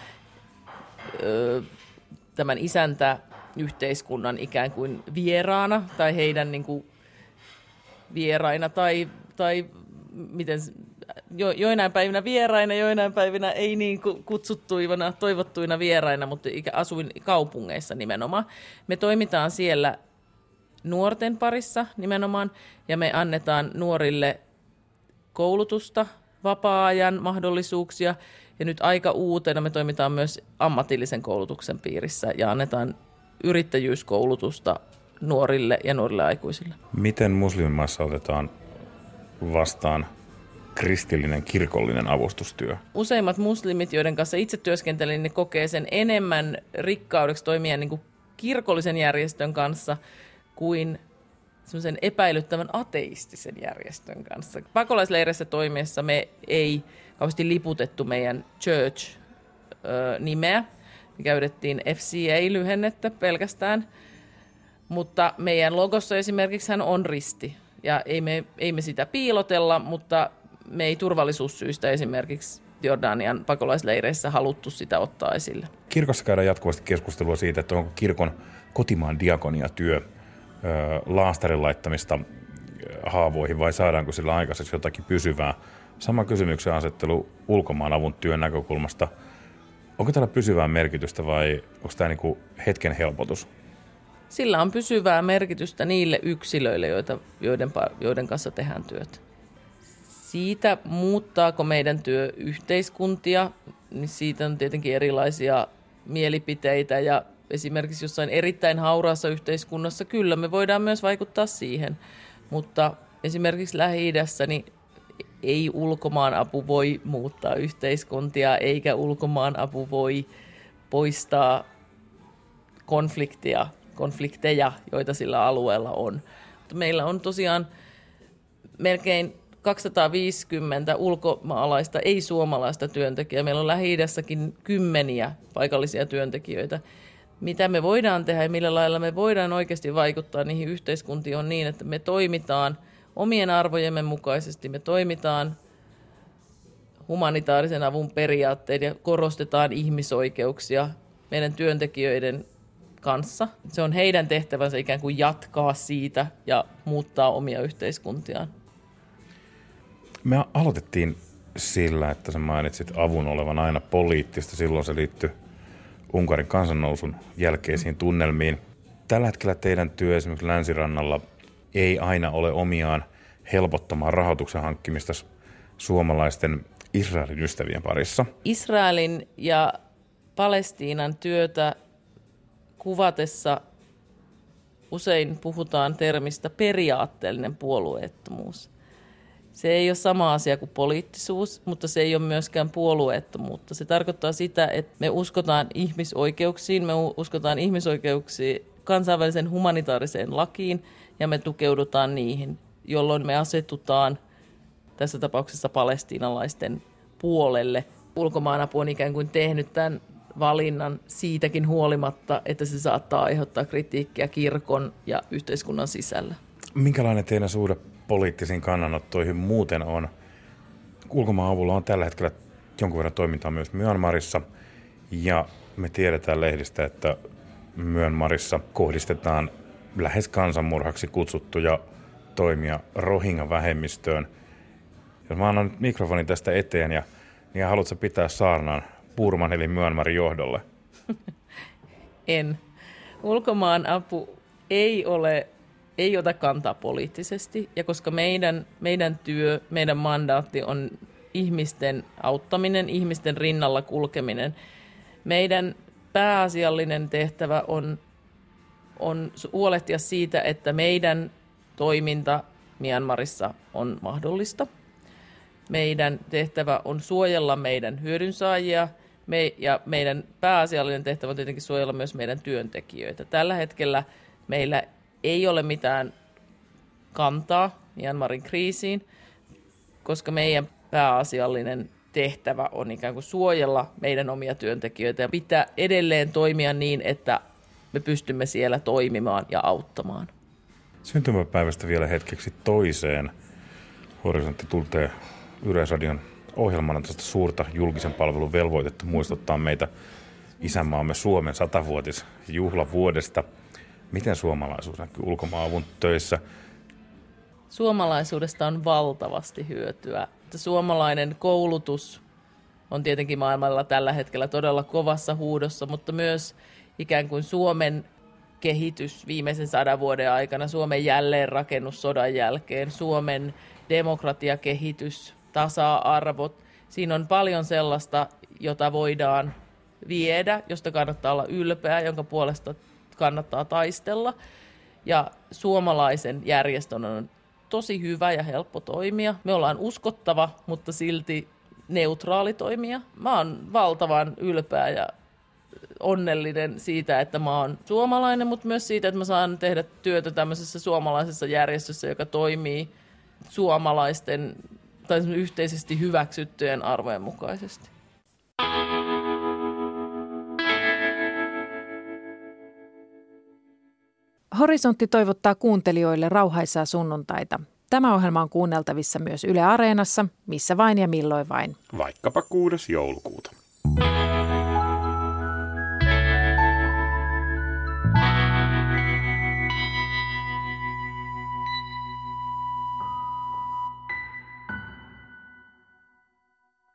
Tämän isäntäyhteiskunnan ikään kuin vieraana tai heidän niin kuin vieraina tai, tai miten, jo, joinain päivinä vieraina, joinain päivinä ei niin kutsuttuina, toivottuina vieraina, mutta asuin kaupungeissa nimenomaan. Me toimitaan siellä nuorten parissa nimenomaan ja me annetaan nuorille koulutusta, vapaa-ajan mahdollisuuksia ja nyt aika uutena me toimitaan myös ammatillisen koulutuksen piirissä ja annetaan yrittäjyyskoulutusta nuorille ja nuorille aikuisille.
Miten muslimimaissa otetaan vastaan kristillinen kirkollinen avustustyö?
Useimmat muslimit, joiden kanssa itse työskentelin, ne kokee sen enemmän rikkaudeksi toimia niin kuin kirkollisen järjestön kanssa kuin semmoisen epäilyttävän ateistisen järjestön kanssa. Pakolaisleireissä toimiessa me ei kauheasti liputettu meidän church-nimeä. Me käytettiin F C A-lyhennettä pelkästään, mutta meidän logossa esimerkiksi hän on risti. Ja ei me, ei me sitä piilotella, mutta me ei turvallisuussyistä esimerkiksi Jordanian pakolaisleireissä haluttu sitä ottaa esille.
Kirkossa käydään jatkuvasti keskustelua siitä, että onko kirkon kotimaan diakoniatyö laastarin laittamista haavoihin vai saadaanko sillä aikaiseksi jotakin pysyvää. Sama kysymyksen asettelu ulkomaan avun työn näkökulmasta. Onko tällä pysyvää merkitystä vai onko tämä niin kuin hetken helpotus?
Sillä on pysyvää merkitystä niille yksilöille, joita, joiden, joiden kanssa tehdään työtä. Siitä, muuttaako meidän työ yhteiskuntia, niin siitä on tietenkin erilaisia mielipiteitä ja esimerkiksi jossain erittäin hauraassa yhteiskunnassa kyllä me voidaan myös vaikuttaa siihen, mutta esimerkiksi Lähi-idässä niin ei ulkomaan apu voi muuttaa yhteiskuntia eikä ulkomaan apu voi poistaa konfliktia, konflikteja, joita sillä alueella on. Mutta meillä on tosiaan melkein kaksisataaviisikymmentä ulkomaalaista, ei-suomalaista työntekijää. Meillä on Lähi-idässäkin kymmeniä paikallisia työntekijöitä. Mitä me voidaan tehdä ja millä lailla me voidaan oikeasti vaikuttaa niihin yhteiskuntiin on niin, että me toimitaan omien arvojemme mukaisesti, me toimitaan humanitaarisen avun periaatteet ja korostetaan ihmisoikeuksia meidän työntekijöiden kanssa. Se on heidän tehtävänsä ikään kuin jatkaa siitä ja muuttaa omia yhteiskuntiaan.
Me aloitettiin sillä, että sä mainitsit avun olevan aina poliittista. Silloin se liittyi Unkarin kansannousun jälkeisiin tunnelmiin. Tällä hetkellä teidän työ esimerkiksi Länsirannalla ei aina ole omiaan helpottamaan rahoituksen hankkimista suomalaisten Israelin ystävien parissa.
Israelin ja Palestiinan työtä kuvatessa usein puhutaan termistä periaatteellinen puolueettomuus. Se ei ole sama asia kuin poliittisuus, mutta se ei ole myöskään puolueettomuutta. Se tarkoittaa sitä, että me uskotaan ihmisoikeuksiin, me uskotaan ihmisoikeuksiin kansainvälisen humanitaariseen lakiin ja me tukeudutaan niihin, jolloin me asetutaan tässä tapauksessa palestiinalaisten puolelle. Ulkomaanapu on ikään kuin tehnyt tämän valinnan siitäkin huolimatta, että se saattaa aiheuttaa kritiikkiä kirkon ja yhteiskunnan sisällä.
Minkälainen teidän suhde poliittisiin kannanottoihin muuten on? Ulkomaan-avulla on tällä hetkellä jonkun verran toimintaa myös Myanmarissa, ja me tiedetään lehdistä, että Myanmarissa kohdistetaan lähes kansanmurhaksi kutsuttuja toimia Rohingya-vähemmistöön. Jos mä annan nyt mikrofonin tästä eteen, ja, niin haluatko pitää saarnan Burman eli Myanmarin johdolle?
En. Ulkomaan apu ei ole, ei ota kantaa poliittisesti, ja koska meidän, meidän työ, meidän mandaatti on ihmisten auttaminen, ihmisten rinnalla kulkeminen, meidän pääasiallinen tehtävä on, on huolehtia siitä, että meidän toiminta Myanmarissa on mahdollista. Meidän tehtävä on suojella meidän hyödynsaajia me, ja meidän pääasiallinen tehtävä on tietenkin suojella myös meidän työntekijöitä. Tällä hetkellä meillä ei ole mitään kantaa Myanmarin kriisiin, koska meidän pääasiallinen tehtävä on ikään kuin suojella meidän omia työntekijöitä ja pitää edelleen toimia niin, että me pystymme siellä toimimaan ja auttamaan.
Syntymäpäivästä vielä hetkeksi toiseen. Horisontti tuntee Yleisradion ohjelmana tästä suurta julkisen palvelun velvoitetta muistuttaa meitä isänmaamme Suomen satavuotisjuhlavuodesta. Miten suomalaisuus näkyy ulkomaan-avun töissä?
Suomalaisuudesta on valtavasti hyötyä. Suomalainen koulutus on tietenkin maailmalla tällä hetkellä todella kovassa huudossa, mutta myös ikään kuin Suomen kehitys viimeisen sadan vuoden aikana, Suomen jälleenrakennus sodan jälkeen, Suomen demokratiakehitys, tasa-arvot. Siinä on paljon sellaista, jota voidaan viedä, josta kannattaa olla ylpeä, jonka puolesta kannattaa taistella. Ja suomalaisen järjestön on tosi hyvä ja helppo toimia. Me ollaan uskottava, mutta silti neutraali toimija. Mä oon valtavan ylpeä ja onnellinen siitä, että mä oon suomalainen, mutta myös siitä, että mä saan tehdä työtä tämmöisessä suomalaisessa järjestössä, joka toimii suomalaisten tai yhteisesti hyväksyttyjen arvojen mukaisesti.
Horisontti toivottaa kuuntelijoille rauhaisaa sunnuntaita. Tämä ohjelma on kuunneltavissa myös Yle Areenassa, missä vain ja milloin vain.
Vaikkapa kuudes joulukuuta.